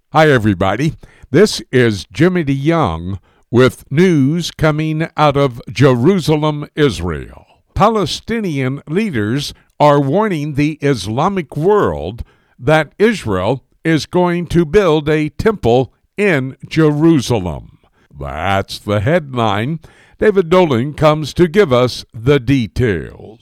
Hi, everybody. This is Jimmy DeYoung with news coming out of Jerusalem, Israel. Palestinian leaders are warning the Islamic world that Israel is going to build a temple in Jerusalem. That's the headline. David Dolan comes to give us the details.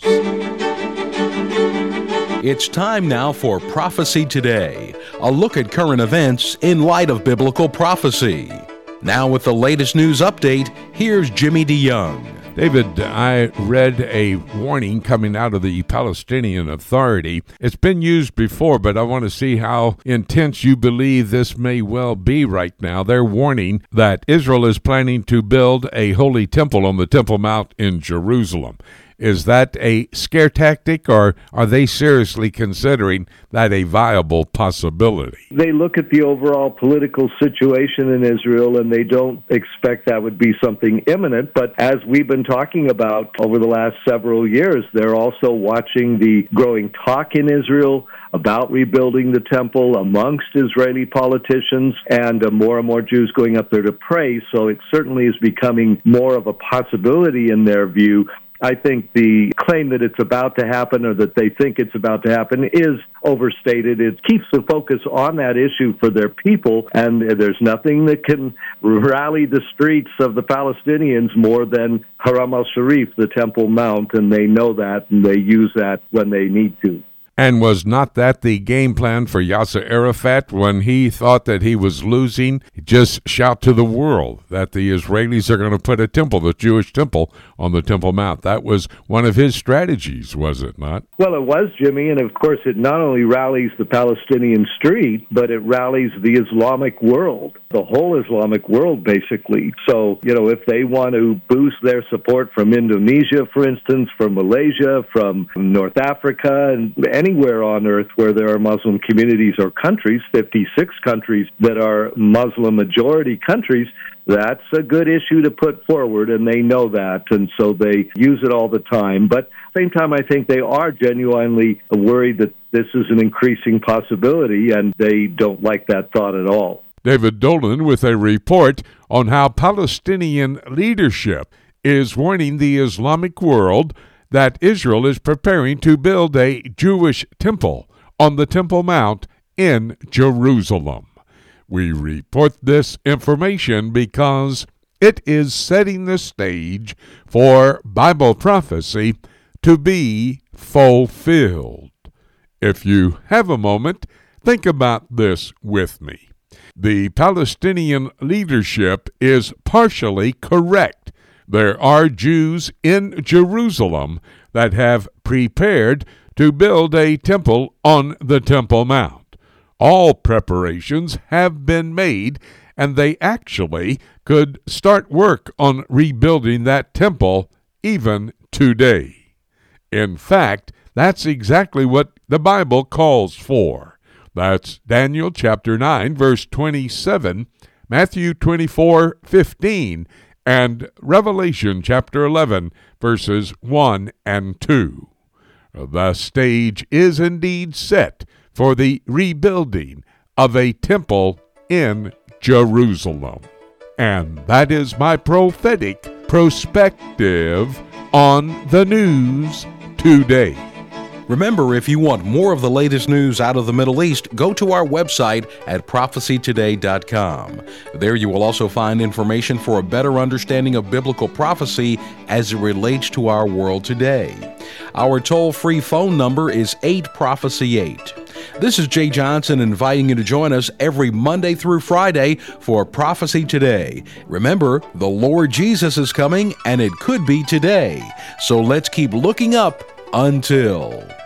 It's time now for Prophecy Today, a look at current events in light of biblical prophecy. Now with the latest news update, here's Jimmy DeYoung. David, I read a warning coming out of the Palestinian Authority. It's been used before, but I want to see how intense you believe this may well be right now. They're warning that Israel is planning to build a holy temple on the Temple Mount in Jerusalem. Is that a scare tactic, or are they seriously considering that a viable possibility? They look at the overall political situation in Israel, and they don't expect that would be something imminent. But as we've been talking about over the last several years, they're also watching the growing talk in Israel about rebuilding the temple amongst Israeli politicians and more Jews going up there to pray. So it certainly is becoming more of a possibility in their view. I think the claim that it's about to happen or that they think it's about to happen is overstated. It keeps the focus on that issue for their people, and there's nothing that can rally the streets of the Palestinians more than Haram al-Sharif, the Temple Mount, and they know that, and they use that when they need to. And was not that the game plan for Yasser Arafat when he thought that he was losing? Just shout to the world that the Israelis are going to put a temple, the Jewish temple, on the Temple Mount. That was one of his strategies, was it not? Well, it was, Jimmy, and of course it not only rallies the Palestinian street, but it rallies the Islamic world, the whole Islamic world, basically. So, if they want to boost their support from Indonesia, for instance, from Malaysia, from North Africa, and anywhere on earth where there are Muslim communities or countries, 56 countries that are Muslim-majority countries, that's a good issue to put forward, and they know that, and so they use it all the time. But at the same time, I think they are genuinely worried that this is an increasing possibility, and they don't like that thought at all. David Dolan with a report on how Palestinian leadership is warning the Islamic world that Israel is preparing to build a Jewish temple on the Temple Mount in Jerusalem. We report this information because it is setting the stage for Bible prophecy to be fulfilled. If you have a moment, think about this with me. The Palestinian leadership is partially correct. There are Jews in Jerusalem that have prepared to build a temple on the Temple Mount. All preparations have been made, and they actually could start work on rebuilding that temple even today. In fact, that's exactly what the Bible calls for. That's Daniel chapter 9, verse 27, Matthew 24:15, and Revelation chapter 11, verses 1 and 2. The stage is indeed set for the rebuilding of a temple in Jerusalem. And that is my prophetic perspective on the news today. Remember, if you want more of the latest news out of the Middle East, go to our website at prophecytoday.com. There you will also find information for a better understanding of biblical prophecy as it relates to our world today. Our toll-free phone number is 8-PROPHECY-8. This is Jay Johnson inviting you to join us every Monday through Friday for Prophecy Today. Remember, the Lord Jesus is coming, and it could be today. So let's keep looking up until...